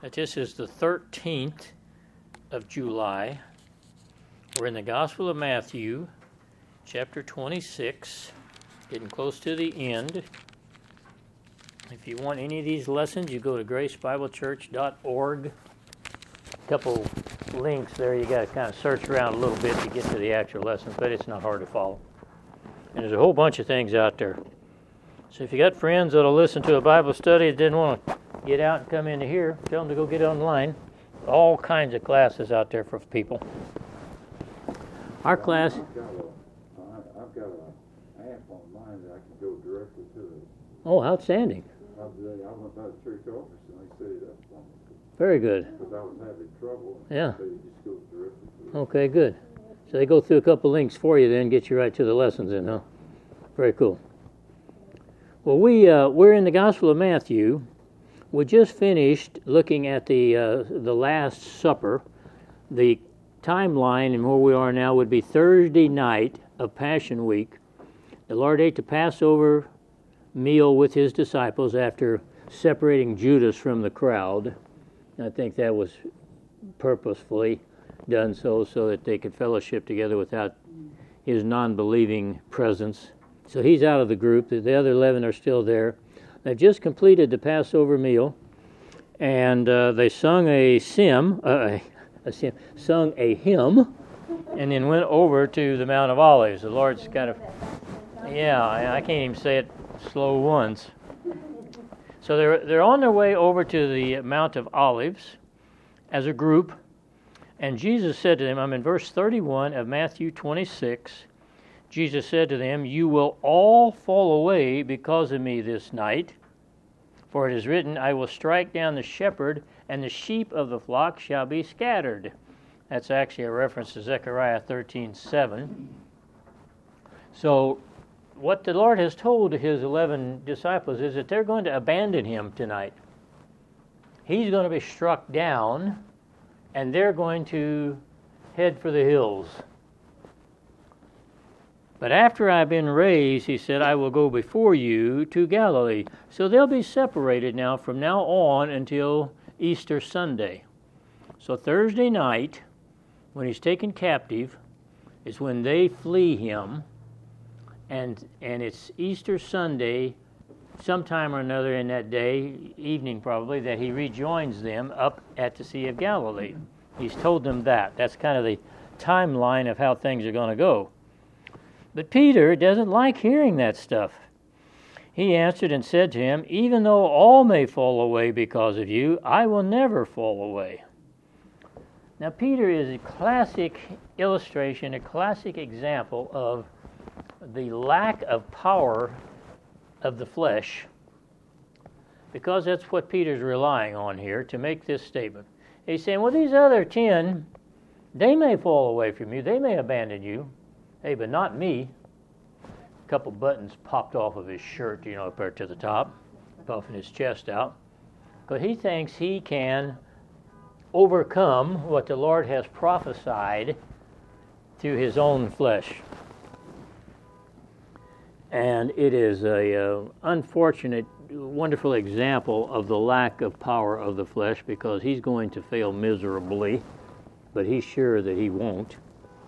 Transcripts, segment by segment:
This is the 13th of July. We're in the Gospel of Matthew, chapter 26, getting close to the end. If you want any of these lessons, you go to gracebiblechurch.org. A couple links there. You got to kind of search around a little bit to get to the actual lessons, but it's not hard to follow. And there's a whole bunch of things out there. So if you got friends that'll listen to a Bible study that didn't want to get out and come into here, tell them to go get online. All kinds of classes out there for people. Our class... I've got an app online that I can go directly to it. Oh, outstanding. I went by the church office and they set it up for me. Very good. Because I was having trouble. Yeah. So you just go directly to it. Okay, good. So they go through a couple links for you then, get you right to the lessons in, huh? Very cool. Well, we're in the Gospel of Matthew. We just finished looking at the Last Supper. The timeline and where we are now would be Thursday night of Passion Week. The Lord ate the Passover meal with his disciples after separating Judas from the crowd. I think that was purposefully done so that they could fellowship together without his non-believing presence. So he's out of the group. The other 11 are still there. They've just completed the Passover meal, and they sung a hymn, and then went over to the Mount of Olives. The Lord's kind of, I can't even say it slow once. So they're on their way over to the Mount of Olives as a group, and Jesus said to them, I'm in verse 31 of Matthew 26, Jesus said to them, you will all fall away because of me this night. For it is written, I will strike down the shepherd, and the sheep of the flock shall be scattered. That's actually a reference to Zechariah 13:7. So what the Lord has told his 11 disciples is that they're going to abandon him tonight. He's going to be struck down, and they're going to head for the hills. But after I've been raised, he said, I will go before you to Galilee. So they'll be separated now from now on until Easter Sunday. So Thursday night, when he's taken captive, is when they flee him. And it's Easter Sunday, sometime or another in that day, evening probably, that he rejoins them up at the Sea of Galilee. He's told them that. That's kind of the timeline of how things are going to go. But Peter doesn't like hearing that stuff. He answered and said to him, even though all may fall away because of you, I will never fall away. Now Peter is a classic illustration, a classic example of the lack of power of the flesh, because that's what Peter's relying on here to make this statement. He's saying, well, these other 10, they may fall away from you, they may abandon you. Hey, but not me. A couple buttons popped off of his shirt, up there to the top, puffing his chest out. But he thinks he can overcome what the Lord has prophesied through his own flesh. And it is a unfortunate, wonderful example of the lack of power of the flesh, because he's going to fail miserably, but he's sure that he won't.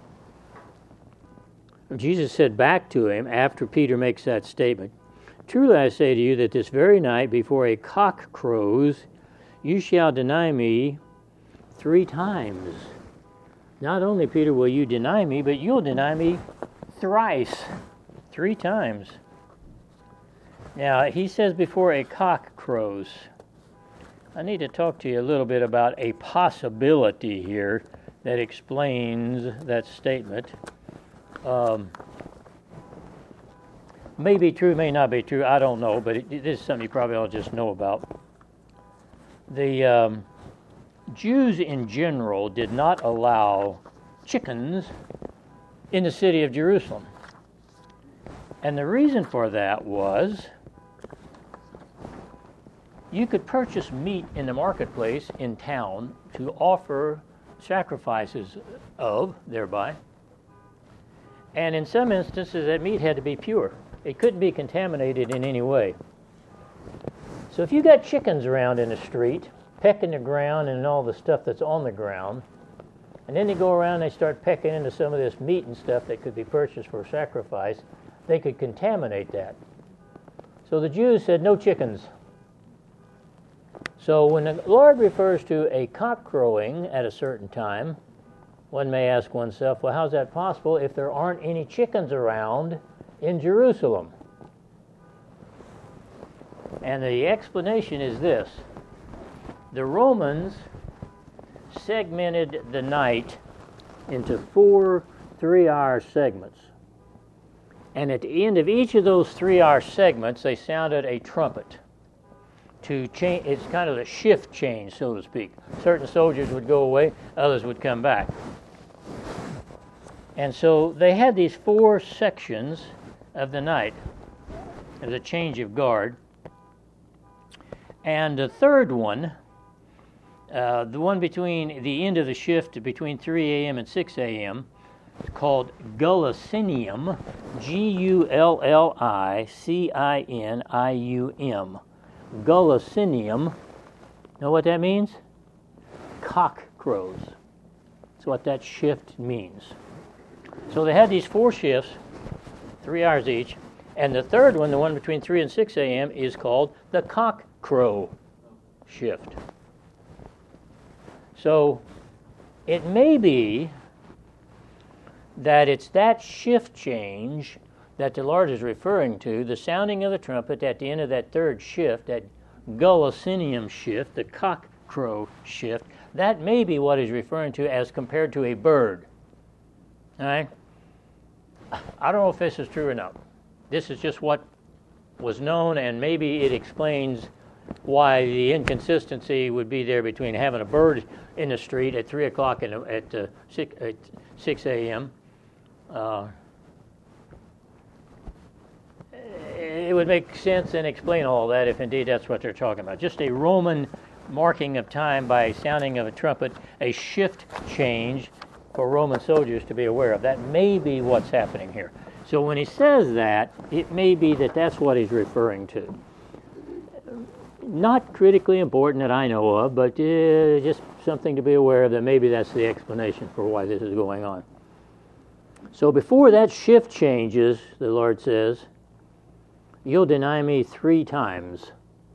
Jesus said back to him after Peter makes that statement, truly I say to you that this very night before a cock crows, you shall deny me 3 times. Not only, Peter, will you deny me, but you'll deny me thrice, 3 times. Now, he says before a cock crows. I need to talk to you a little bit about a possibility here that explains that statement. May be true, may not be true, I don't know, but this is something you probably all just know about. The Jews in general did not allow chickens in the city of Jerusalem. And the reason for that was you could purchase meat in the marketplace in town to offer sacrifices of, thereby. And in some instances, that meat had to be pure. It couldn't be contaminated in any way. So if you got chickens around in the street, pecking the ground and all the stuff that's on the ground. And then they go around and they start pecking into some of this meat and stuff that could be purchased for sacrifice. They could contaminate that. So the Jews said, no chickens. So when the Lord refers to a cock crowing at a certain time, one may ask oneself, well, how's that possible if there aren't any chickens around in Jerusalem? And the explanation is this. The Romans segmented the night into 4 3-hour segments. And at the end of each of those 3-hour segments, they sounded a trumpet to change. It's kind of a shift change, so to speak. Certain soldiers would go away, others would come back. And so they had these 4 sections of the night as a change of guard. And the third one, the one between the end of the shift between 3 a.m. and 6 a.m., is called Gullicium, Gullicium. Gullicium. Know what that means? Cock crows. That's what that shift means. So they had these 4 shifts, 3 hours each, and the third one, the one between 3 and 6 a.m., is called the cock crow shift. So it may be that it's that shift change that the Lord is referring to, the sounding of the trumpet at the end of that third shift, that Gullicium shift, the cock crow shift. That may be what he's referring to as compared to a bird. All right? I don't know if this is true or not. This is just what was known, and maybe it explains why the inconsistency would be there between having a bird in the street at 3 o'clock at 6 a.m. It would make sense and explain all that if indeed that's what they're talking about. Just a Roman marking of time by sounding of a trumpet, a shift change for Roman soldiers to be aware of. That may be what's happening here. So when he says that, it may be that that's what he's referring to. Not critically important that I know of, but just something to be aware of, that maybe that's the explanation for why this is going on. So before that shift changes, the Lord says, you'll deny me 3 times.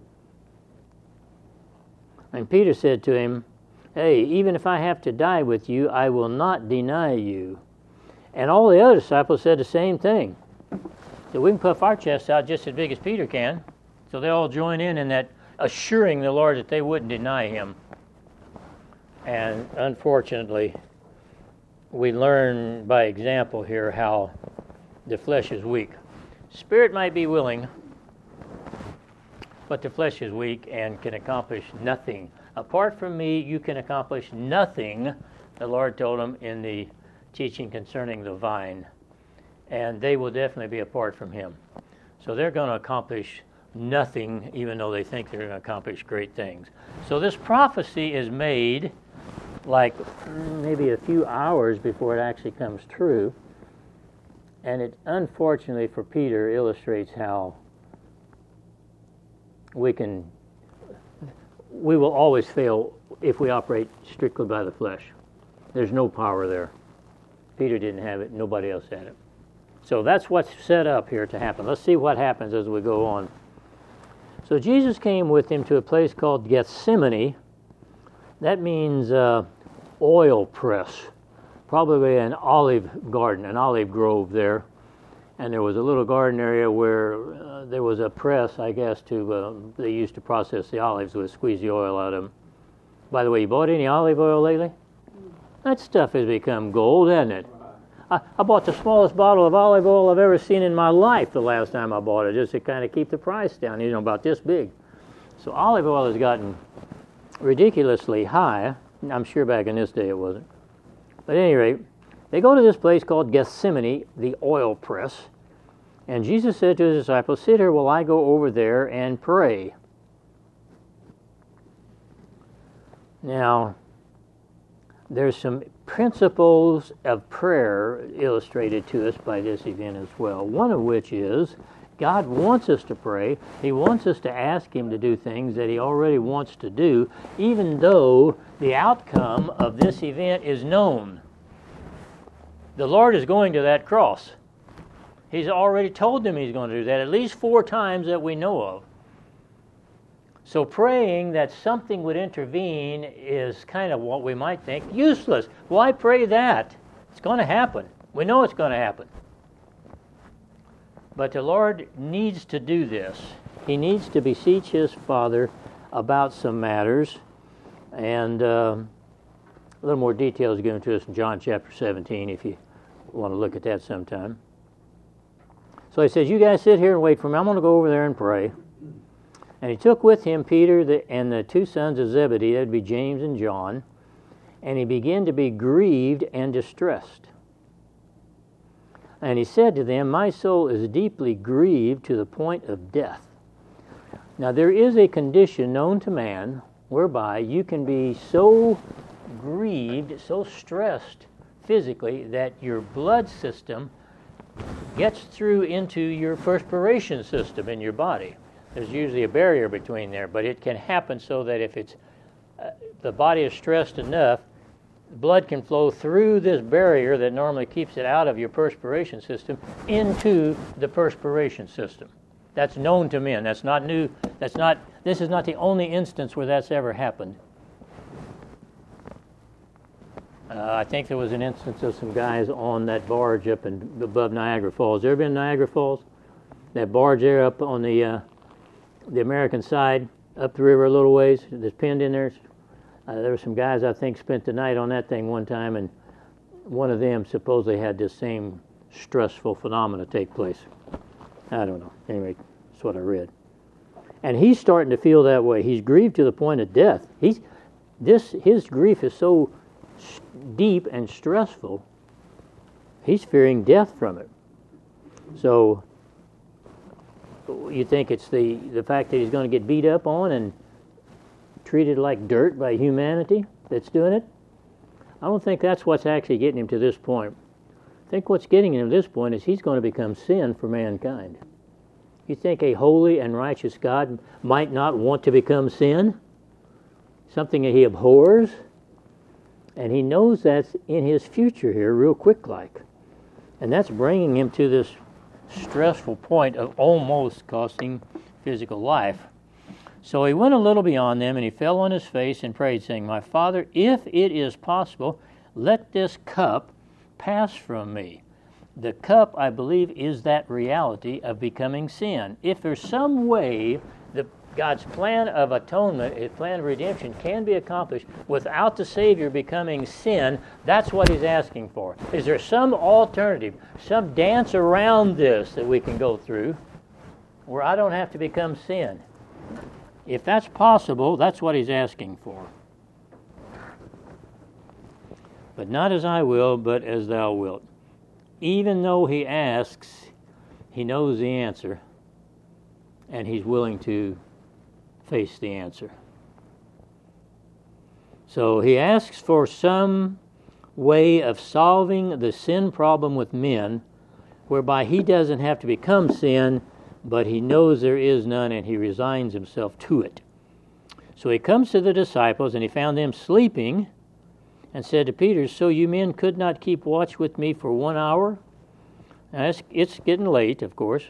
And Peter said to him, hey, even if I have to die with you, I will not deny you. And all the other disciples said the same thing. So we can puff our chests out just as big as Peter can. So they all join in that assuring the Lord that they wouldn't deny him. And unfortunately, we learn by example here how the flesh is weak. Spirit might be willing, but the flesh is weak and can accomplish nothing. Apart from me, you can accomplish nothing, the Lord told them in the teaching concerning the vine. And they will definitely be apart from him. So they're going to accomplish nothing, even though they think they're going to accomplish great things. So this prophecy is made like maybe a few hours before it actually comes true. And it, unfortunately for Peter, illustrates how we will always fail if we operate strictly by the flesh. There's no power there. Peter didn't have it. Nobody else had it. So that's what's set up here to happen. Let's see what happens as we go on. So Jesus came with him to a place called Gethsemane. That means oil press. Probably an olive garden, an olive grove there. And there was a little garden area where there was a press, I guess, they used to process the olives with squeeze the oil out of them. By the way, you bought any olive oil lately? That stuff has become gold, hasn't it? I bought the smallest bottle of olive oil I've ever seen in my life the last time I bought it, just to kind of keep the price down, about this big. So olive oil has gotten ridiculously high. I'm sure back in this day it wasn't. But at any rate, they go to this place called Gethsemane, the oil press. And Jesus said to his disciples, sit here while I go over there and pray. Now, there's some principles of prayer illustrated to us by this event as well. One of which is God wants us to pray. He wants us to ask Him to do things that He already wants to do, even though the outcome of this event is known. The Lord is going to that cross. He's already told them He's going to do that at least 4 times that we know of. So praying that something would intervene is kind of what we might think useless. Why pray that? It's going to happen. We know it's going to happen. But the Lord needs to do this. He needs to beseech His Father about some matters. And a little more details given to us in John chapter 17 if you want to look at that sometime. So He says, you guys sit here and wait for me. I'm going to go over there and pray. And He took with Him Peter and the 2 sons of Zebedee, that would be James and John, and He began to be grieved and distressed. And He said to them, my soul is deeply grieved to the point of death. Now there is a condition known to man whereby you can be so grieved, so stressed physically that your blood system gets through into your perspiration system in your body. There's usually a barrier between there, but it can happen so that if it's the body is stressed enough, blood can flow through this barrier that normally keeps it out of your perspiration system into the perspiration system. That's known to men. That's not new. This is not the only instance where that's ever happened. I think there was an instance of some guys on that barge up above Niagara Falls. Ever been to Niagara Falls? That barge there up on the American side, up the river a little ways, that's pinned in there. There were some guys, I think, spent the night on that thing one time, and one of them supposedly had this same stressful phenomena take place. I don't know. Anyway, that's what I read. And he's starting to feel that way. He's grieved to the point of death. His grief is so deep and stressful, he's fearing death from it. So you think it's the fact that he's going to get beat up on and treated like dirt by humanity that's doing it? I don't think that's what's actually getting him to this point. I think what's getting him to this point is he's going to become sin for mankind. You think a holy and righteous God might not want to become sin? Something that He abhors? And He knows that's in His future here real quick like. And that's bringing him to this stressful point of almost costing physical life. So he went a little beyond them, and he fell on his face and prayed, saying, my Father, if it is possible, let this cup pass from me. The cup, I believe, is that reality of becoming sin. If there's some way that God's plan of atonement, His plan of redemption, can be accomplished without the Savior becoming sin, that's what He's asking for. Is there some alternative, some dance around this that we can go through where I don't have to become sin? If that's possible, that's what He's asking for. But not as I will, but as Thou wilt. Even though he asks, he knows the answer, and he's willing to face the answer. So he asks for some way of solving the sin problem with men, whereby he doesn't have to become sin, but he knows there is none, and he resigns himself to it. So he comes to the disciples, and he found them sleeping, and said to Peter, so you men could not keep watch with me for 1 hour? Now it's getting late, of course.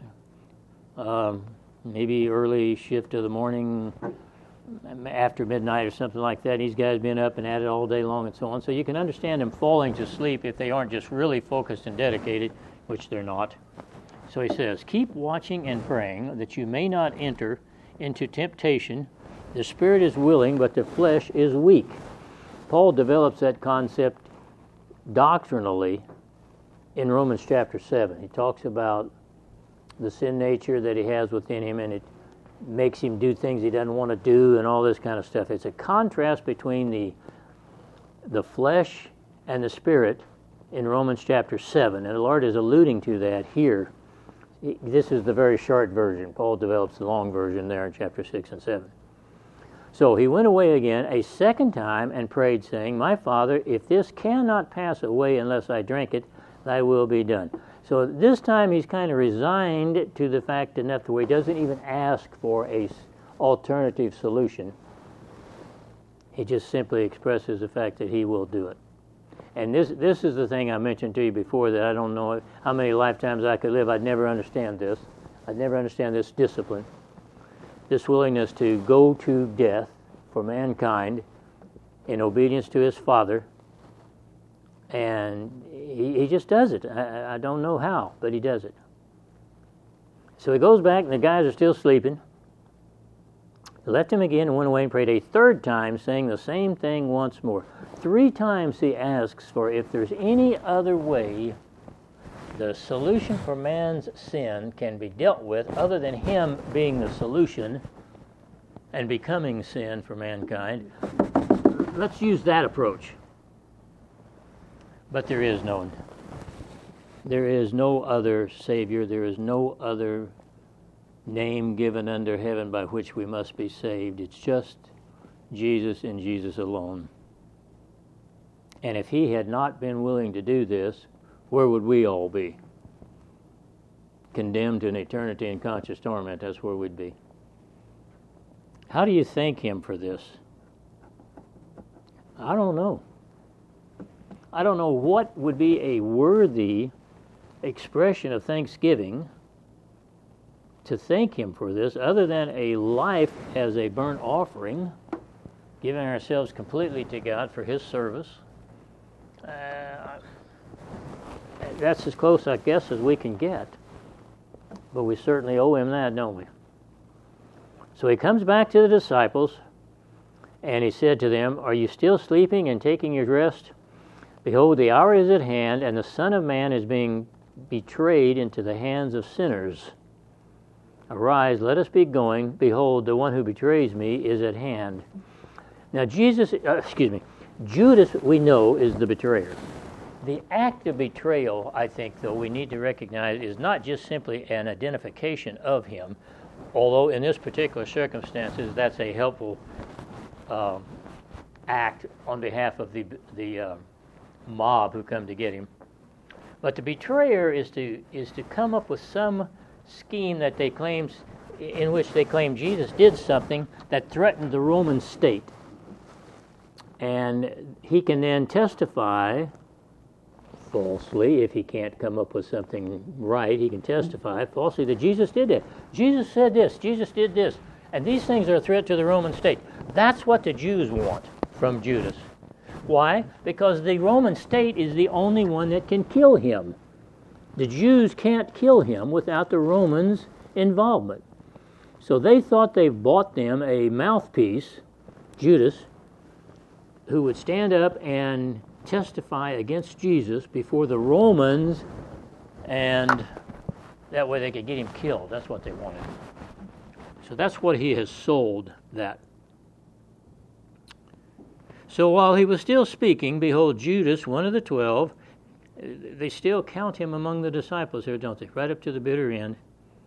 Maybe early shift of the morning, after midnight or something like that. These guys been up and at it all day long and so on. So you can understand them falling to sleep if they aren't just really focused and dedicated, which they're not. So he says, keep watching and praying that you may not enter into temptation. The spirit is willing, but the flesh is weak. Paul develops that concept doctrinally in Romans chapter 7. He talks about the sin nature that he has within him, and it makes him do things he doesn't want to do and all this kind of stuff. It's a contrast between the flesh and the spirit in Romans chapter 7, and the Lord is alluding to that here. This is the very short version. Paul develops the long version there in chapter 6 and 7. So he went away again a second time and prayed, saying, my Father, if this cannot pass away unless I drink it, thy will be done. So this time he's kind of resigned to the fact enough to where he doesn't even ask for a alternative solution. He just simply expresses the fact that he will do it. And this is the thing I mentioned to you before, that I don't know how many lifetimes I could live. I'd never understand this. I'd never understand this discipline, this willingness to go to death for mankind in obedience to his Father. And he just does it. I don't know how, but he does it. So he goes back, and the guys are still sleeping. He left him again and went away and prayed a third time, saying the same thing once more. 3 times he asks for if there's any other way the solution for man's sin can be dealt with other than him being the solution and becoming sin for mankind. Let's use that approach. But there is no other Savior. There is no other name given under heaven by which we must be saved. It's just Jesus and Jesus alone. And if he had not been willing to do this, where would we all be? Condemned to an eternity in conscious torment. That's where we'd be. How do you thank him for this? I don't know. I don't know what would be a worthy expression of thanksgiving to thank him for this, other than a life as a burnt offering, giving ourselves completely to God for his service. That's as close, I guess, as we can get. But we certainly owe him that, don't we? So he comes back to the disciples, and he said to them, "Are you still sleeping and taking your rest? Behold, the hour is at hand, and the Son of Man is being betrayed into the hands of sinners. Arise, let us be going. Behold, the one who betrays me is at hand." Now Judas, we know, is the betrayer. The act of betrayal, I think, though, we need to recognize is not just simply an identification of him, although in this particular circumstances that's a helpful act on behalf of the mob who come to get him. But the betrayer is to come up with some scheme that they claim, in which they claim Jesus did something that threatened the Roman state. And he can then testify falsely, if he can't come up with something right, he can testify falsely that Jesus did that. Jesus said this, Jesus did this, and these things are a threat to the Roman state. That's what the Jews want from Judas. Why? Because the Roman state is the only one that can kill him. The Jews can't kill him without the Romans' involvement. So they thought they bought them a mouthpiece, Judas, who would stand up and testify against Jesus before the Romans, and that way they could get him killed. That's what they wanted. So that's what he has sold that. So while he was still speaking, behold, Judas, one of the 12, they still count him among the disciples here, don't they? Right up to the bitter end.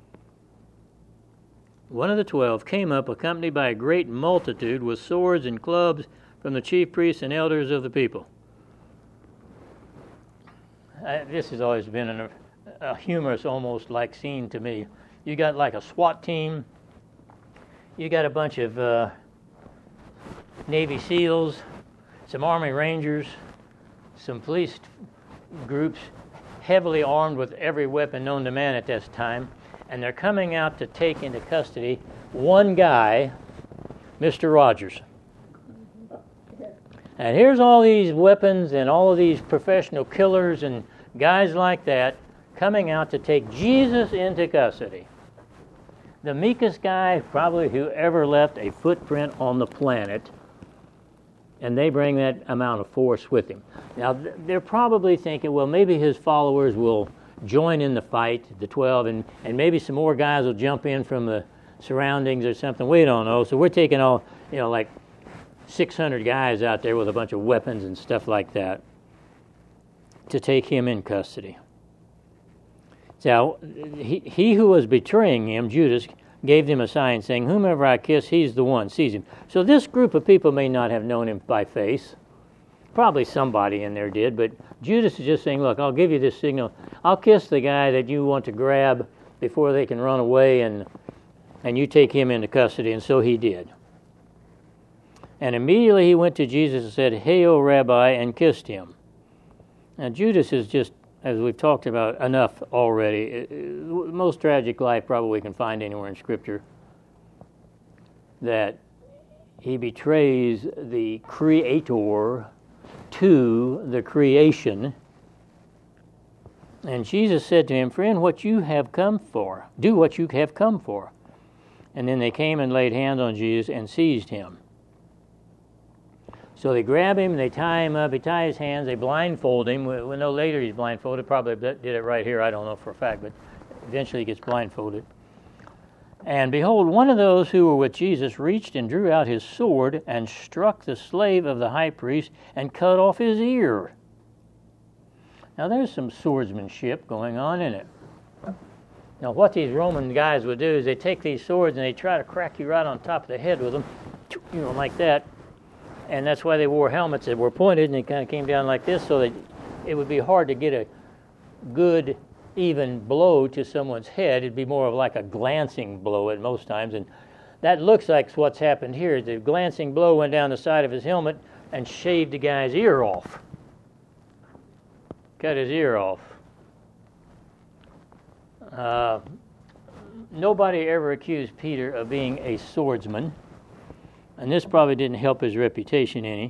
One of the 12 came up, accompanied by a great multitude with swords and clubs from the chief priests and elders of the people. This has always been a humorous, almost like scene to me. You got like a SWAT team. You got a bunch of Navy SEALs, some Army Rangers, some police groups heavily armed with every weapon known to man at this time, and they're coming out to take into custody one guy, Mr. Rogers. And here's all these weapons and all of these professional killers and guys like that coming out to take Jesus into custody. The meekest guy probably who ever left a footprint on the planet, and they bring that amount of force with him. Now, they're probably thinking, well, maybe his followers will join in the fight, the 12, and maybe some more guys will jump in from the surroundings or something. We don't know. So we're taking all, like 600 guys out there with a bunch of weapons and stuff like that to take him in custody. So he who was betraying him, Judas, gave them a sign saying, "Whomever I kiss, he's the one." Seize him. So this group of people may not have known him by face, Probably somebody in there did, but Judas is just saying, look, I'll give you this signal. I'll kiss the guy that you want to grab before they can run away, and you take him into custody. And so he did. And immediately he went to Jesus and said, Hail, Rabbi, and kissed him. Now, Judas is just, as we've talked about enough already, the most tragic life probably we can find anywhere in Scripture, that he betrays the Creator to the creation. And Jesus said to him, Friend, what you have come for, do what you have come for. And then they came and laid hands on Jesus and seized him. So they grab him, they tie him up, they tie his hands, they blindfold him. We'll know later he's blindfolded, probably did it right here, I don't know for a fact, but eventually he gets blindfolded. And behold, one of those who were with Jesus reached and drew out his sword and struck the slave of the high priest and cut off his ear. Now there's some swordsmanship going on in it. Now what these Roman guys would do is they take these swords and they try to crack you right on top of the head with them, like that. And that's why they wore helmets that were pointed, and they kind of came down like this, so that it would be hard to get a good, even blow to someone's head. It'd be more of like a glancing blow at most times, and that looks like what's happened here. The glancing blow went down the side of his helmet and shaved the guy's ear off. Cut his ear off. Nobody ever accused Peter of being a swordsman. And this probably didn't help his reputation any.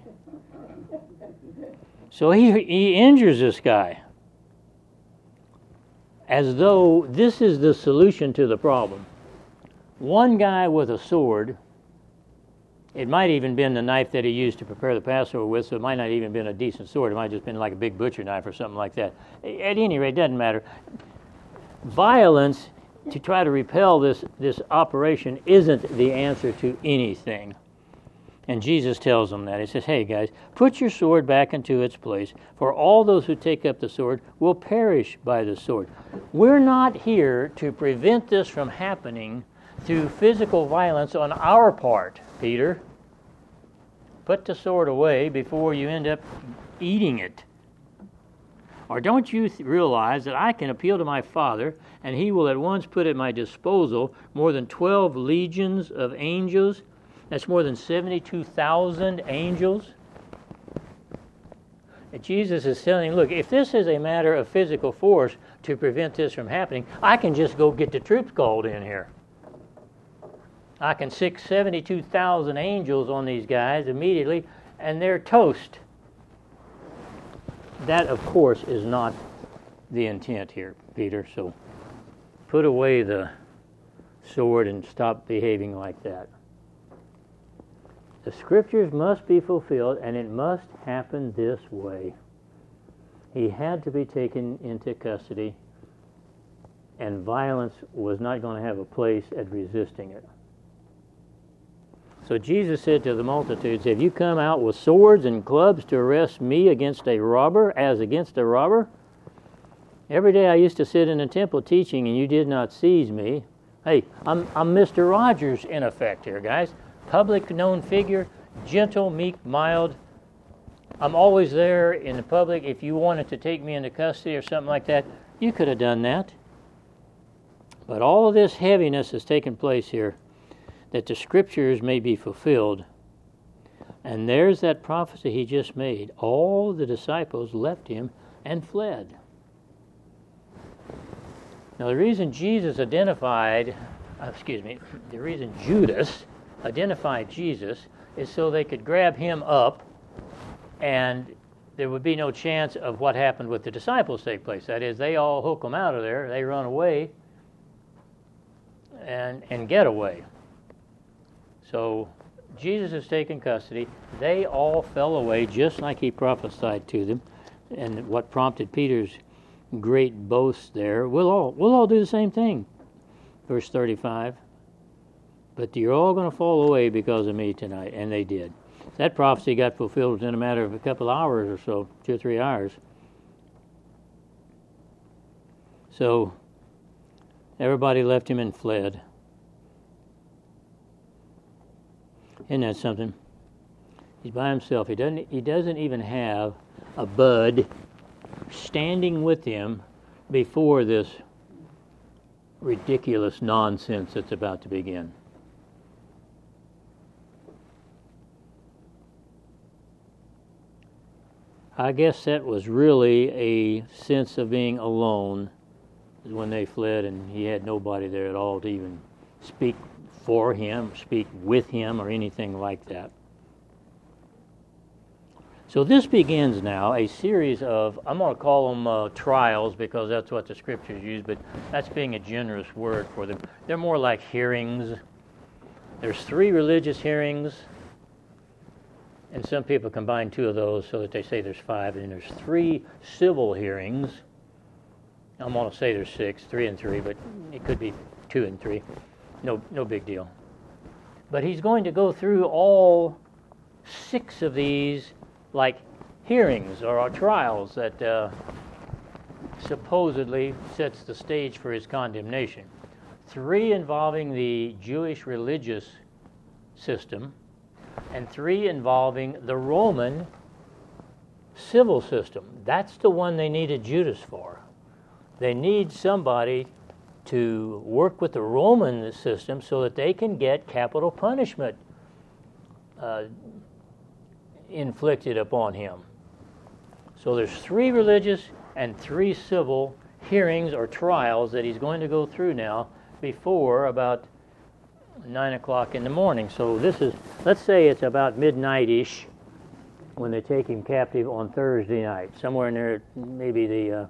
So he injures this guy as though this is the solution to the problem. One guy with a sword, it might even been the knife that he used to prepare the Passover with, so it might not even been a decent sword. It might have just been like a big butcher knife or something like that. At any rate, it doesn't matter. Violence to try to repel this operation isn't the answer to anything. And Jesus tells them that. He says, hey guys, put your sword back into its place, for all those who take up the sword will perish by the sword. We're not here to prevent this from happening through physical violence on our part, Peter. Put the sword away before you end up eating it. Or don't you realize that I can appeal to my Father, and he will at once put at my disposal more than 12 legions of angels? That's more than 72,000 angels. And Jesus is telling him, look, if this is a matter of physical force to prevent this from happening, I can just go get the troops called in here. I can sick 72,000 angels on these guys immediately, and they're toast. That, of course, is not the intent here, Peter. So put away the sword and stop behaving like that. The Scriptures must be fulfilled, and it must happen this way. He had to be taken into custody, and violence was not going to have a place at resisting it. So Jesus said to the multitudes, have you come out with swords and clubs to arrest me against a robber, as against a robber? Every day I used to sit in the temple teaching, and you did not seize me. Hey, I'm Mr. Rogers in effect here, guys. Public known figure, gentle, meek, mild. I'm always there in the public. If you wanted to take me into custody or something like that, you could have done that. But all of this heaviness has taken place here, that the Scriptures may be fulfilled. And there's that prophecy he just made. All the disciples left him and fled. Now the reason Judas identified Jesus is so they could grab him up, and there would be no chance of what happened with the disciples take place. That is, they all hook them out of there, they run away and get away. So Jesus is taken custody. They all fell away just like he prophesied to them, and what prompted Peter's great boast there. We'll all do the same thing. Verse 35. But you're all going to fall away because of me tonight. And they did. That prophecy got fulfilled in a matter of a couple hours or so, 2 or 3 hours. So everybody left him and fled. Isn't that something? He's by himself. He doesn't even have a bud standing with him before this ridiculous nonsense that's about to begin. I guess that was really a sense of being alone when they fled, and he had nobody there at all to even speak for him, speak with him, or anything like that. So this begins now a series of, I'm going to call them trials because that's what the scriptures use, but that's being a generous word for them. They're more like hearings. There's 3 religious hearings, and some people combine 2 of those so that they say there's 5, and there's 3 civil hearings. I'm going to say there's 6, 3 and 3, but it could be 2 and 3. No big deal. But he's going to go through all 6 of these like hearings or trials that supposedly sets the stage for his condemnation. 3 involving the Jewish religious system, and 3 involving the Roman civil system. That's the one they needed Judas for. They need somebody to work with the Roman system so that they can get capital punishment inflicted upon him. So there's 3 religious and 3 civil hearings or trials that he's going to go through now before about 9 o'clock in the morning. So this is, let's say it's about midnight-ish when they take him captive on Thursday night. Somewhere in there, maybe the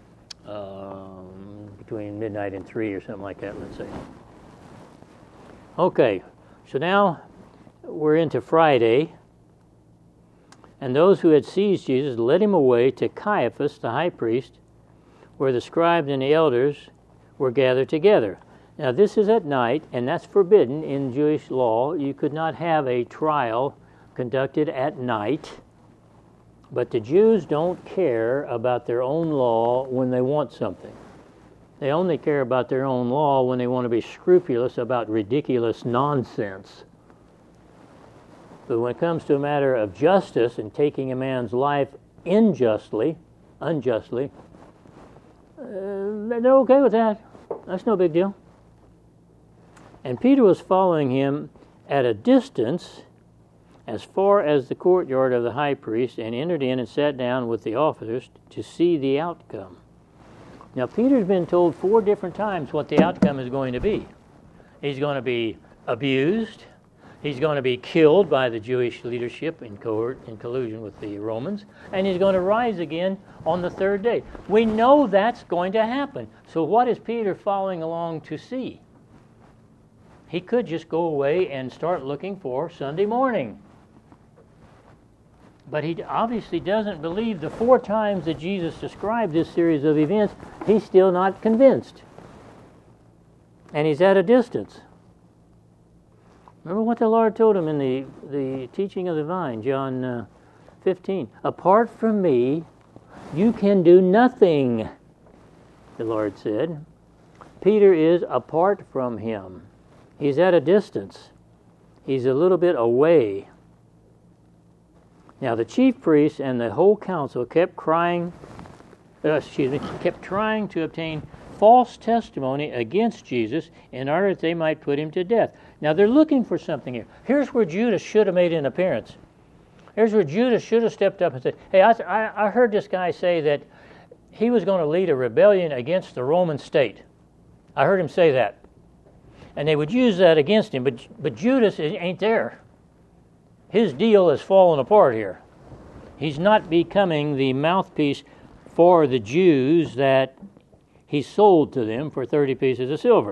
between midnight and 3 or something like that, let's say. Okay, so now we're into Friday. And those who had seized Jesus led him away to Caiaphas, the high priest, where the scribes and the elders were gathered together. Now this is at night, and that's forbidden in Jewish law. You could not have a trial conducted at night. But the Jews don't care about their own law when they want something. They only care about their own law when they want to be scrupulous about ridiculous nonsense. But when it comes to a matter of justice and taking a man's life unjustly, they're okay with that. That's no big deal. And Peter was following him at a distance as far as the courtyard of the high priest, and entered in and sat down with the officers to see the outcome. Now Peter's been told 4 different times what the outcome is going to be. He's going to be abused. He's going to be killed by the Jewish leadership in collusion with the Romans, and he's going to rise again on the 3rd day. We know that's going to happen. So what is Peter following along to see? He could just go away and start looking for Sunday morning. But he obviously doesn't believe the 4 times that Jesus described this series of events. He's still not convinced. And he's at a distance. Remember what the Lord told him in the teaching of the vine, John 15. Apart from me, you can do nothing, the Lord said. Peter is apart from him. He's at a distance. He's a little bit away. Now the chief priests and the whole council kept trying to obtain false testimony against Jesus in order that they might put him to death. Now they're looking for something here. Here's where Judas should have made an appearance. Here's where Judas should have stepped up and said, hey, I heard this guy say that he was going to lead a rebellion against the Roman state. I heard him say that. And they would use that against him, but Judas ain't there. His deal has fallen apart here. He's not becoming the mouthpiece for the Jews that he sold to them for 30 pieces of silver.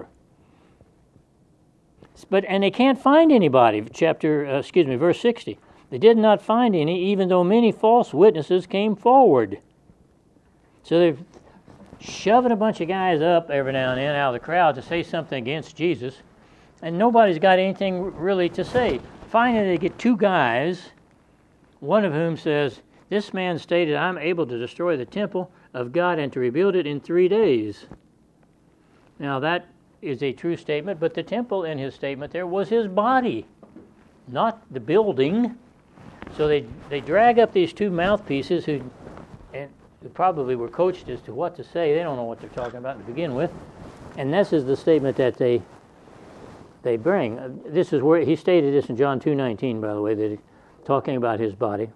And they can't find anybody. Verse 60. They did not find any, even though many false witnesses came forward. So they're shoving a bunch of guys up every now and then out of the crowd to say something against Jesus, and nobody's got anything really to say. Finally, they get 2 guys, one of whom says, this man stated, I'm able to destroy the temple of God and to rebuild it in 3 days. Now that is a true statement, but the temple in his statement there was his body, not the building. So they drag up these two mouthpieces who probably were coached as to what to say. They don't know what they're talking about to begin with. And this is the statement that they bring. This is where he stated this in John 2:19, by the way, that talking about his body.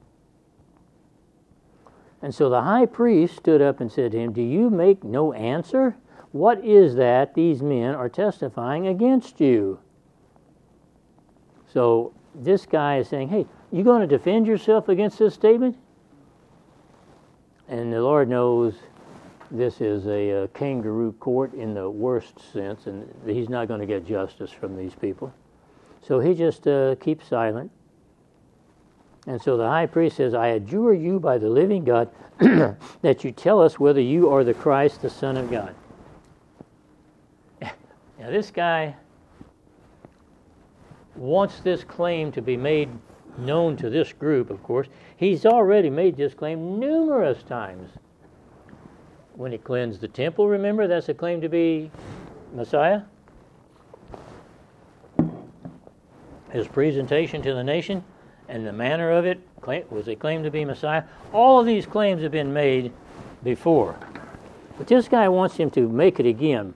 And so the high priest stood up and said to him, "Do you make no answer? What is that these men are testifying against you?" So this guy is saying, "Hey, you going to defend yourself against this statement?" And the Lord knows this is a kangaroo court in the worst sense, and he's not going to get justice from these people. So he just keeps silent. And so the high priest says, "I adjure you by the living God that you tell us whether you are the Christ, the Son of God." Now this guy wants this claim to be made known to this group, of course. He's already made this claim numerous times. When he cleansed the temple, remember, that's a claim to be Messiah. His presentation to the nation and the manner of it was a claim to be Messiah. All of these claims have been made before. But this guy wants him to make it again.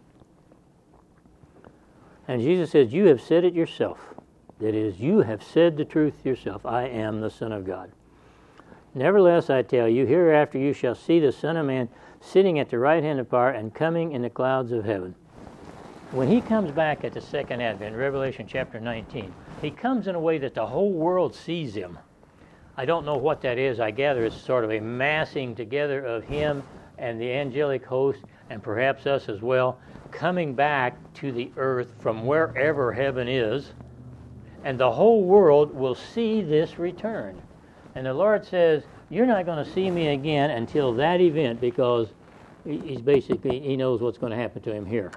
And Jesus says, "You have said it yourself. That is, you have said the truth yourself. I am the Son of God. Nevertheless, I tell you, hereafter you shall see the Son of Man sitting at the right hand of power and coming in the clouds of heaven." When he comes back at the second advent, Revelation chapter 19, he comes in a way that the whole world sees him. I don't know what that is. I gather it's sort of a massing together of him and the angelic host, and perhaps us as well, coming back to the earth from wherever heaven is, and the whole world will see this return. And the Lord says, "You're not going to see me again until that event," because he knows what's going to happen to him here.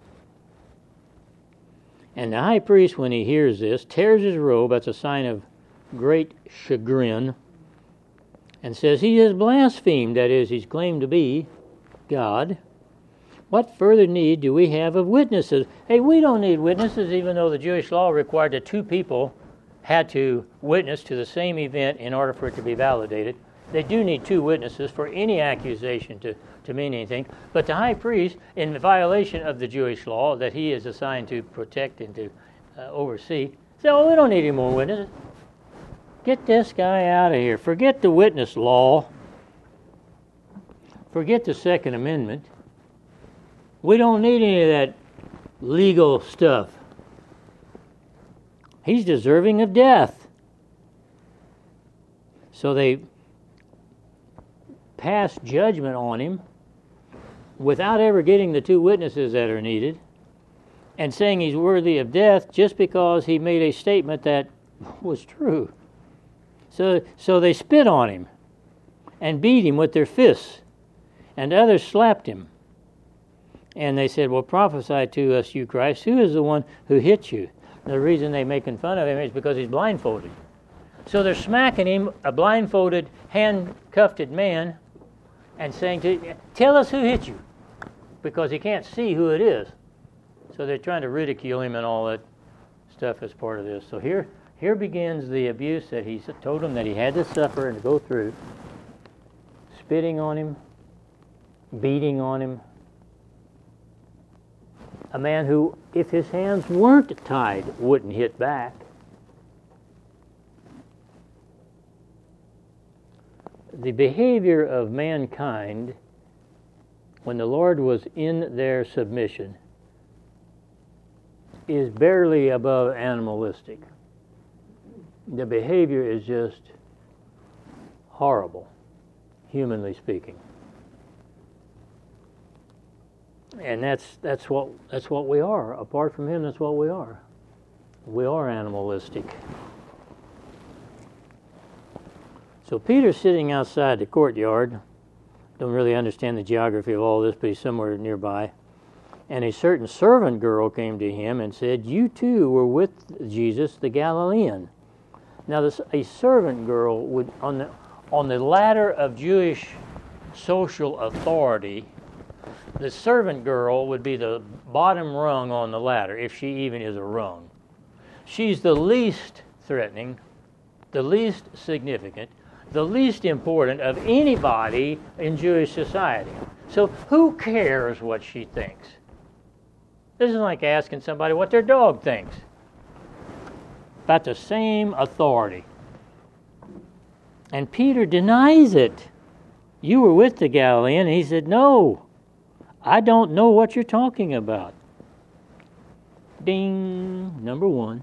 And the high priest, when he hears this, tears his robe, that's a sign of great chagrin, and says he has blasphemed, that is, he's claimed to be God. What further need do we have of witnesses? Hey, we don't need witnesses, even though the Jewish law required that two people had to witness to the same event in order for it to be validated. They do need two witnesses for any accusation to mean anything. But the high priest, in violation of the Jewish law that he is assigned to protect and to oversee, said, "Oh, we don't need any more witnesses. Get this guy out of here. Forget the witness law. Forget the Second Amendment. We don't need any of that legal stuff. He's deserving of death." So they pass judgment on him without ever getting the two witnesses that are needed, and saying he's worthy of death just because he made a statement that was true. So they spit on him and beat him with their fists, and others slapped him. And they said, "Well, prophesy to us, you Christ. Who is the one who hit you?" The reason they're making fun of him is because he's blindfolded. So they're smacking him, a blindfolded, handcuffed man, and saying, "Tell us who hit you," because he can't see who it is. So they're trying to ridicule him and all that stuff as part of this. So here begins the abuse that he told him that he had to suffer and to go through. Spitting on him, beating on him. A man who, if his hands weren't tied, wouldn't hit back. The behavior of mankind when the Lord was in their submission is barely above animalistic. The behavior is just horrible, humanly speaking. And that's what we are. Apart from him, that's what we are. We are animalistic. So Peter's sitting outside the courtyard. Don't really understand the geography of all this, but he's somewhere nearby. And a certain servant girl came to him and said, "You too were with Jesus the Galilean." Now, a servant girl would, on the ladder of Jewish social authority, the servant girl would be the bottom rung on the ladder, if she even is a rung. She's the least threatening, the least significant, the least important of anybody in Jewish society. So who cares what she thinks? This is like asking somebody what their dog thinks. About the same authority. And Peter denies it. You were with the Galilean. And he said, no, I don't know what you're talking about. Ding, number one.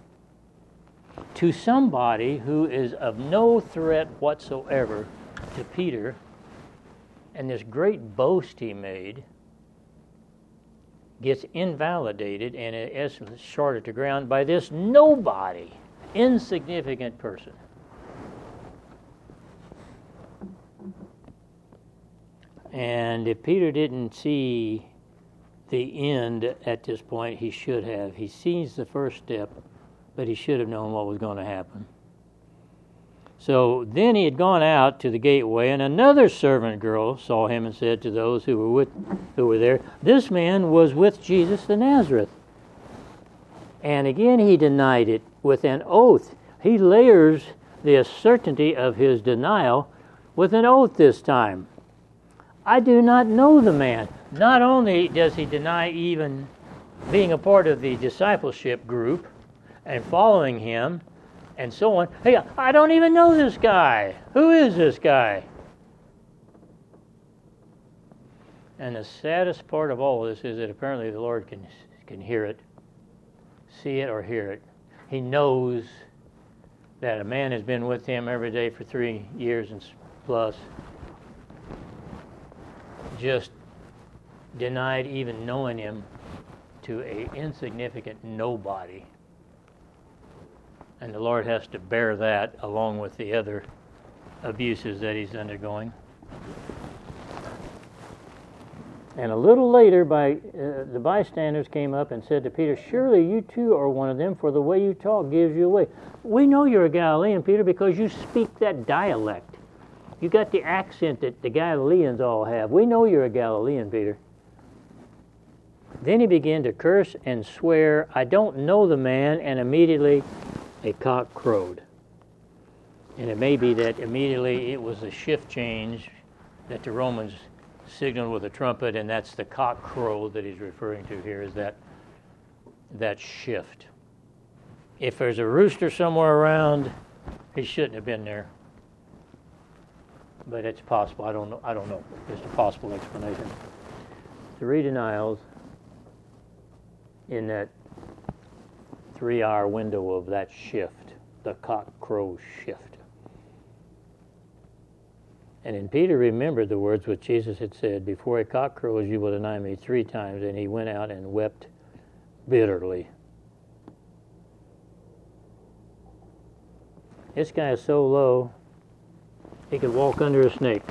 To somebody who is of no threat whatsoever to Peter, and this great boast he made gets invalidated and is shorted to ground by this nobody, insignificant person. And if Peter didn't see the end at this point, he should have. He sees the first step, but he should have known what was going to happen. So then he had gone out to the gateway, and another servant girl saw him and said to those who were there, "This man was with Jesus the Nazareth." And again he denied it with an oath. He layers the certainty of his denial with an oath this time. I do not know the man. Not only does he deny even being a part of the discipleship group and following him and so on. Hey, I don't even know this guy. Who is this guy? And the saddest part of all this is that apparently the Lord can hear it, see it, or hear it. He knows that a man has been with him every day for 3 years and plus, just denied even knowing him to an insignificant nobody. And the Lord has to bear that along with the other abuses that he's undergoing. And a little later, the bystanders came up and said to Peter, "Surely you too are one of them, for the way you talk gives you away. We know you're a Galilean, Peter, because you speak that dialect. You got the accent that the Galileans all have. We know you're a Galilean, Peter." Then he began to curse and swear, "I don't know the man," and immediately a cock crowed. And it may be that immediately it was a shift change that the Romans signaled with a trumpet, and that's the cock crow that he's referring to here, is that shift. If there's a rooster somewhere around, he shouldn't have been there. But it's possible. I don't know. Just a possible explanation. 3 denials in that 3-hour window of that shift, the cock crow shift. And then Peter remembered the words which Jesus had said, "Before a cock crows, you will deny me 3 times." And he went out and wept bitterly. This guy is so low, he could walk under a snake.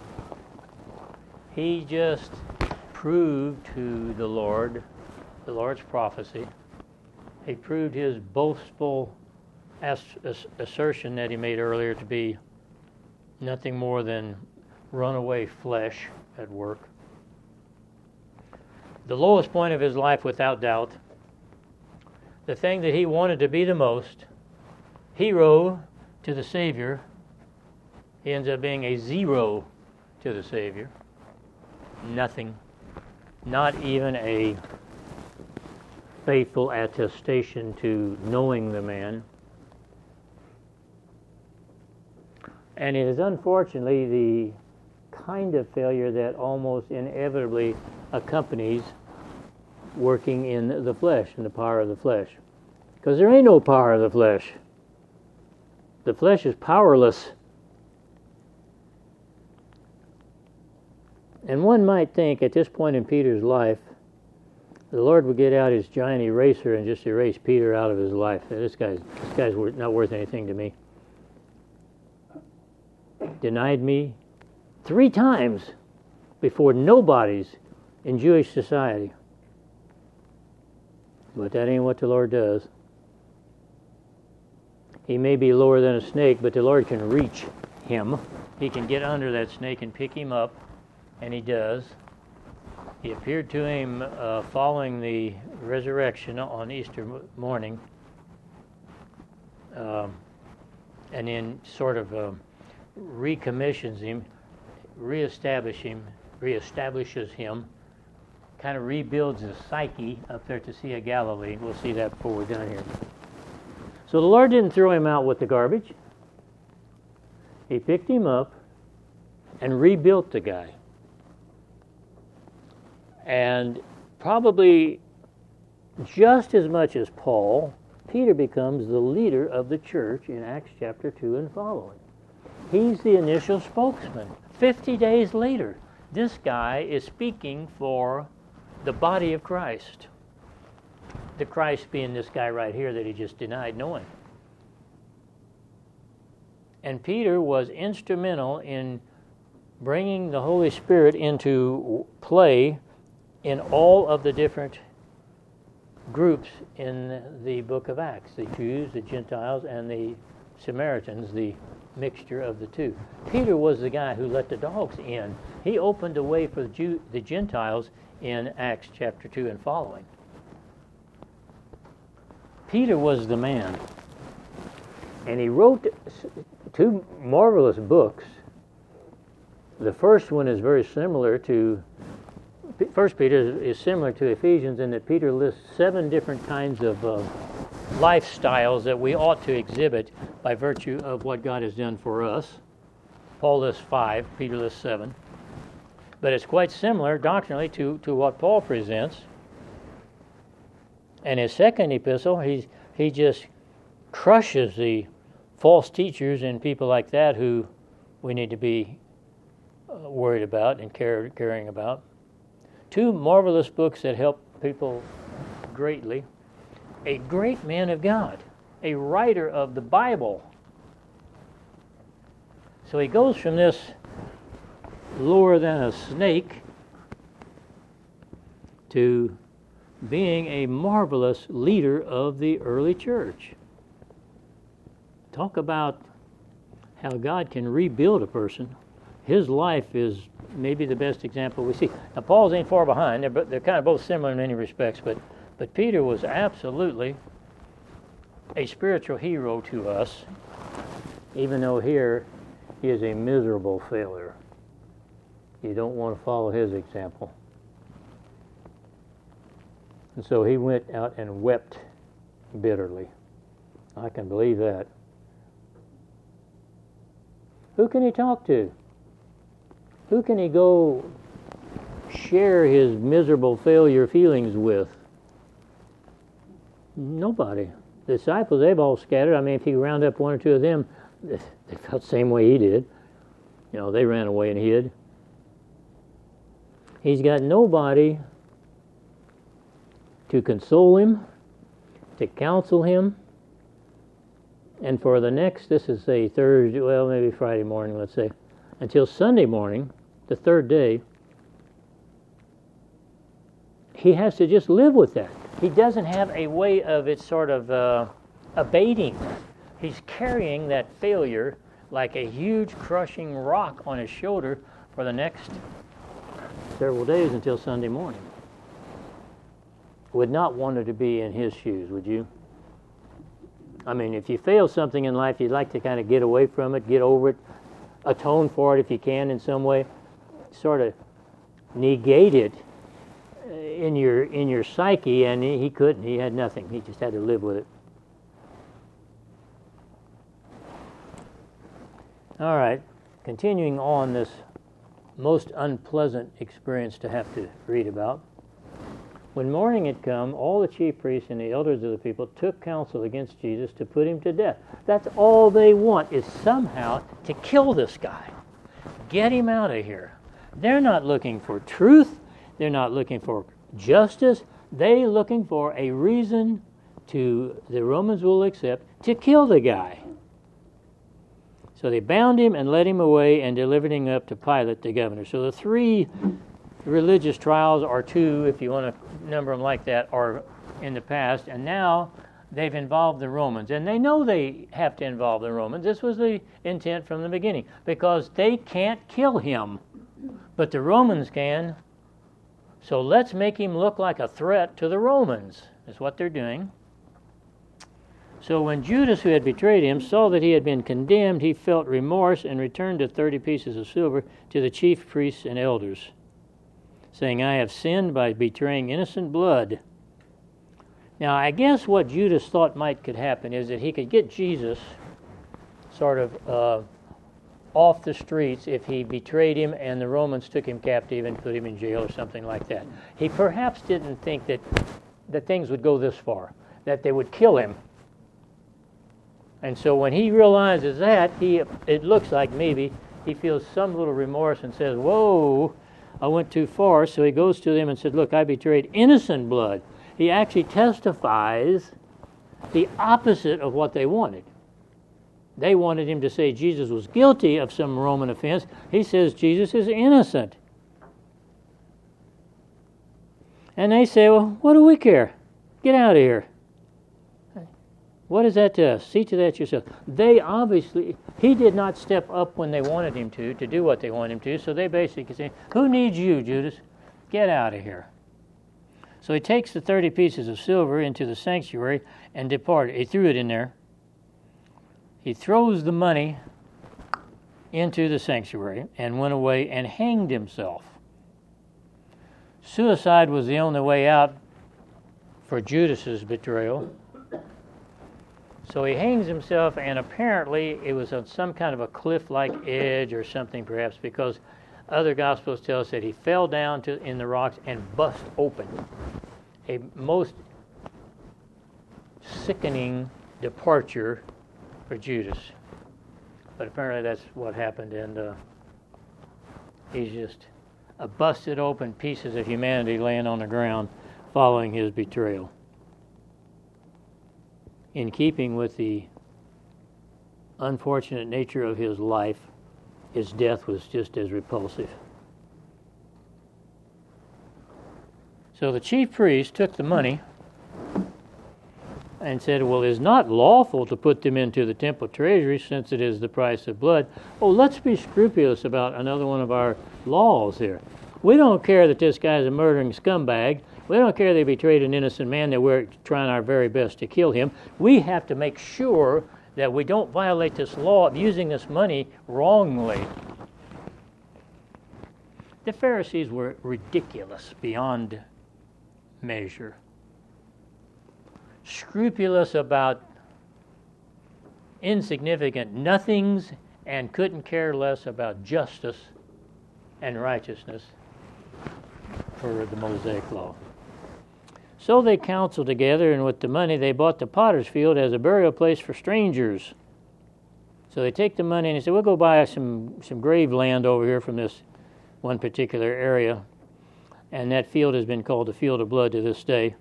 He just proved to the Lord's prophecy. He proved his boastful assertion that he made earlier to be nothing more than runaway flesh at work. The lowest point of his life, without doubt, the thing that he wanted to be the most, hero to the Savior, he ends up being a zero to the Savior. Nothing. Not even a faithful attestation to knowing the man. And it is unfortunately the kind of failure that almost inevitably accompanies working in the flesh, in the power of the flesh. Because there ain't no power of the flesh. The flesh is powerless. And one might think at this point in Peter's life, the Lord would get out his giant eraser and just erase Peter out of his life. This guy's not worth anything to me. Denied me 3 times before nobodies in Jewish society. But that ain't what the Lord does. He may be lower than a snake, but the Lord can reach him. He can get under that snake and pick him up, and he does. He appeared to him following the resurrection on Easter morning. and then sort of recommissions him, reestablishes him, kind of rebuilds his psyche up there to Sea of Galilee. We'll see that before we're done here. So the Lord didn't throw him out with the garbage. He picked him up and rebuilt the guy. And probably just as much as Paul, Peter becomes the leader of the church in Acts chapter 2 and following. He's the initial spokesman. 50 days later, this guy is speaking for the body of Christ. The Christ being this guy right here that he just denied knowing. And Peter was instrumental in bringing the Holy Spirit into play in all of the different groups in the book of Acts, the Jews, the Gentiles, and the Samaritans, the mixture of the two. Peter was the guy who let the dogs in. He opened the way for the Gentiles in Acts chapter 2 and following. Peter was the man. And he wrote two marvelous books. The first one is very similar to, First Peter is similar to Ephesians in that Peter lists 7 different kinds of lifestyles that we ought to exhibit by virtue of what God has done for us. Paul lists 5, Peter lists 7. But it's quite similar doctrinally to what Paul presents. And his second epistle, he just crushes the false teachers and people like that who we need to be worried about and caring about. 2 marvelous books that help people greatly. A great man of God, a writer of the Bible. So he goes from this lower than a snake to being a marvelous leader of the early church. Talk about how God can rebuild a person. His life is maybe the best example we see. Now, Paul's ain't far behind. They're kind of both similar in many respects, but Peter was absolutely a spiritual hero to us, even though here he is a miserable failure. You don't want to follow his example. And so he went out and wept bitterly. I can believe that. Who can he talk to? Who can he go share his miserable failure feelings with? Nobody. The disciples, they've all scattered. I mean, if you round up 1 or 2 of them, they felt the same way he did. You know, they ran away and hid. He's got nobody to console him, to counsel him. And for the next, this is a Thursday, well, maybe Friday morning, let's say, until Sunday morning, the 3rd day, he has to just live with that. He doesn't have a way of it sort of abating. He's carrying that failure like a huge crushing rock on his shoulder for the next several days until Sunday morning. Would not want to be in his shoes, would you? I mean, if you fail something in life, you'd like to kind of get away from it, get over it, atone for it if you can in some way, sort of negate it in your psyche, and he couldn't. He had nothing. He just had to live with it. All right, continuing on this most unpleasant experience to have to read about. When morning had come, all the chief priests and the elders of the people took counsel against Jesus to put him to death. That's all they want, is somehow to kill this guy. Get him out of here. They're not looking for truth. They're not looking for justice. They're looking for a reason the Romans will accept, to kill the guy. So they bound him and led him away and delivered him up to Pilate, the governor. So the 3 religious trials, or 2, if you want to number them like that, are in the past, and now they've involved the Romans. And they know they have to involve the Romans. This was the intent from the beginning, because they can't kill him, but the Romans can. So let's make him look like a threat to the Romans, is what they're doing. So when Judas, who had betrayed him, saw that he had been condemned, he felt remorse and returned the 30 pieces of silver to the chief priests and elders, saying, I have sinned by betraying innocent blood. Now, I guess what Judas thought could happen is that he could get Jesus sort of off the streets if he betrayed him and the Romans took him captive and put him in jail or something like that. He perhaps didn't think that things would go this far, that they would kill him. And so when he realizes that, it looks like maybe he feels some little remorse and says, whoa, I went too far. So he goes to them and said, look, I betrayed innocent blood. He actually testifies the opposite of what they wanted. They wanted him to say Jesus was guilty of some Roman offense. He says Jesus is innocent. And they say, well, what do we care? Get out of here. What is that to us? See to that yourself. He did not step up when they wanted him to do what they wanted him to, so they basically say, who needs you, Judas? Get out of here. So he takes the 30 pieces of silver into the sanctuary and departed. He threw it in there. He throws the money into the sanctuary and went away and hanged himself. Suicide was the only way out for Judas's betrayal. So he hangs himself, and apparently it was on some kind of a cliff-like edge or something, perhaps, because other Gospels tell us that he fell down in the rocks and bust open. A most sickening departure for Judas. But apparently that's what happened, and he's just a busted open pieces of humanity laying on the ground following his betrayal. In keeping with the unfortunate nature of his life, his death was just as repulsive. So the chief priest took the money and said, well, it is not lawful to put them into the temple treasury since it is the price of blood. Oh, let's be scrupulous about another one of our laws here. We don't care that this guy's a murdering scumbag. We don't care they betrayed an innocent man, that we're trying our very best to kill him. We have to make sure that we don't violate this law of using this money wrongly. The Pharisees were ridiculous beyond measure. Scrupulous about insignificant nothings and couldn't care less about justice and righteousness for the Mosaic law. So they counseled together, and with the money they bought the potter's field as a burial place for strangers. So they take the money and they say, we'll go buy some grave land over here from this one particular area. And that field has been called the Field of Blood to this day.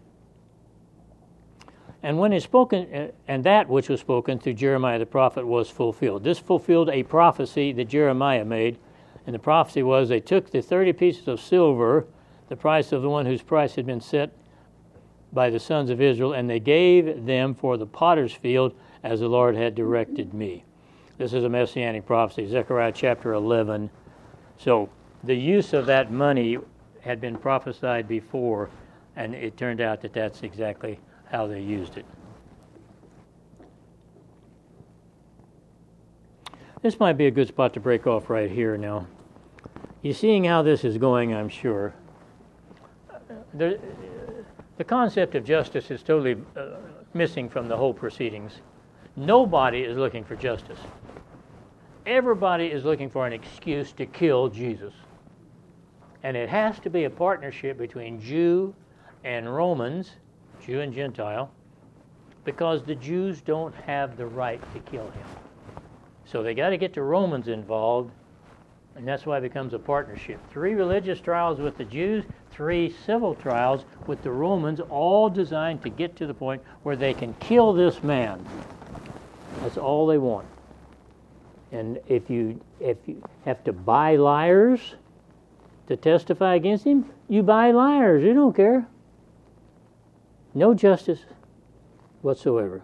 And when it's spoken, and that which was spoken through Jeremiah the prophet was fulfilled. This fulfilled a prophecy that Jeremiah made. And the prophecy was they took the 30 pieces of silver, the price of the one whose price had been set by the sons of Israel, and they gave them for the potter's field as the Lord had directed me. This is a messianic prophecy, Zechariah chapter 11. So the use of that money had been prophesied before, and it turned out that that's exactly how they used it. This might be a good spot to break off right here now. You're seeing how this is going, I'm sure. The concept of justice is totally missing from the whole proceedings. Nobody is looking for justice. Everybody is looking for an excuse to kill Jesus. And it has to be a partnership between Jew and Romans, Jew and Gentile, because the Jews don't have the right to kill him. So they got to get the Romans involved, and that's why it becomes a partnership. 3 religious trials with the Jews, 3 civil trials with the Romans, all designed to get to the point where they can kill this man. That's all they want. And if you have to buy liars to testify against him, you buy liars. You don't care. No justice whatsoever.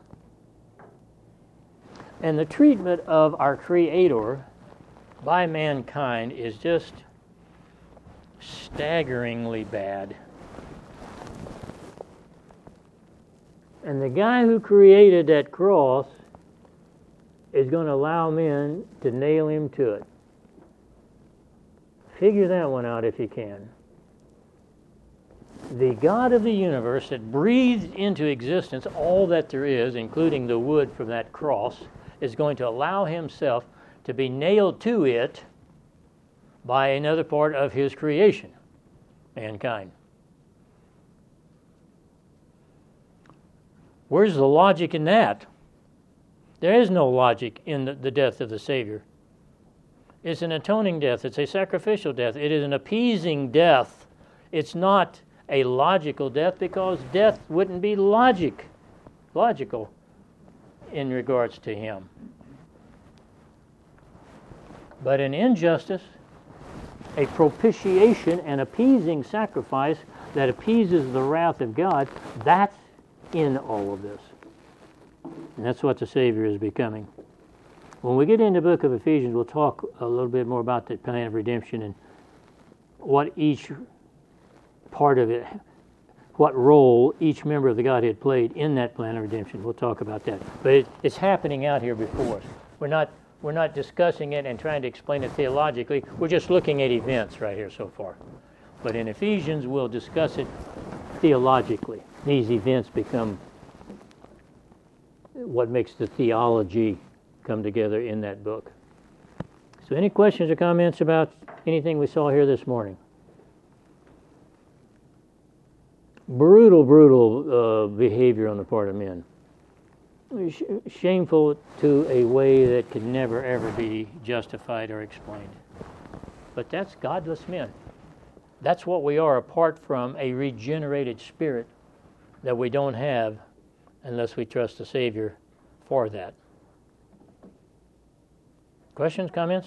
And the treatment of our Creator by mankind is just staggeringly bad. And the guy who created that cross is going to allow men to nail him to it. Figure that one out if you can. The God of the universe that breathed into existence all that there is, including the wood from that cross, is going to allow himself to be nailed to it by another part of his creation, mankind. Where's the logic in that? There is no logic in the death of the Savior. It's an atoning death. It's a sacrificial death. It is an appeasing death. It's not a logical death, because death wouldn't be logical in regards to him. But an injustice, a propitiation, an appeasing sacrifice that appeases the wrath of God, that's in all of this. And that's what the Savior is becoming. When we get into the book of Ephesians, we'll talk a little bit more about the plan of redemption and what each part of it, what role each member of the Godhead played in that plan of redemption. We'll talk about that. But it's happening out here before us. We're not discussing it and trying to explain it theologically. We're just looking at events right here so far. But in Ephesians, we'll discuss it theologically. These events become what makes the theology come together in that book. So any questions or comments about anything we saw here this morning? Brutal behavior on the part of men. Shameful to a way that could never, ever be justified or explained. But that's godless men. That's what we are, apart from a regenerated spirit that we don't have unless we trust the Savior for that. Questions, comments?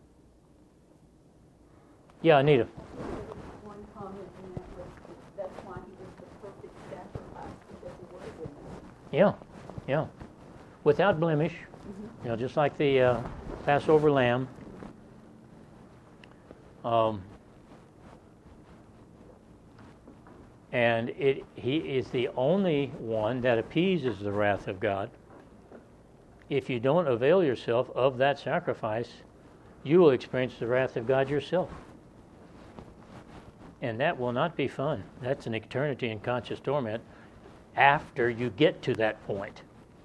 Yeah, Anita. One comment in that was that's why he was the perfect sacrifice, because he was sinless. Yeah. Without blemish, just like the Passover lamb. And he is the only one that appeases the wrath of God. If you don't avail yourself of that sacrifice, you will experience the wrath of God yourself. And that will not be fun. That's an eternity in conscious torment after you get to that point.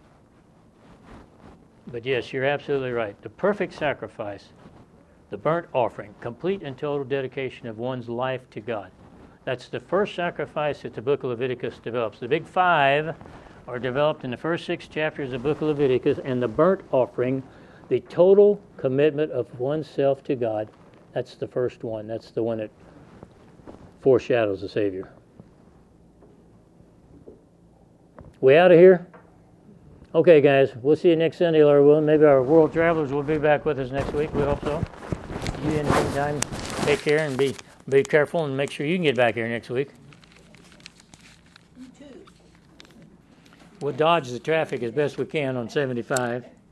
But yes, you're absolutely right. The perfect sacrifice, the burnt offering, complete and total dedication of one's life to God. That's the first sacrifice that the book of Leviticus develops. The big five are developed in the first 6 chapters of the book of Leviticus, and the burnt offering, the total commitment of oneself to God, that's the first one. That's the one that foreshadows the Savior. We out of here? Okay, guys, we'll see you next Sunday, Lord willing. Maybe our world travelers will be back with us next week. We hope so. You, in the meantime, take care and be careful and make sure you can get back here next week. You too. We'll dodge the traffic as best we can on 75.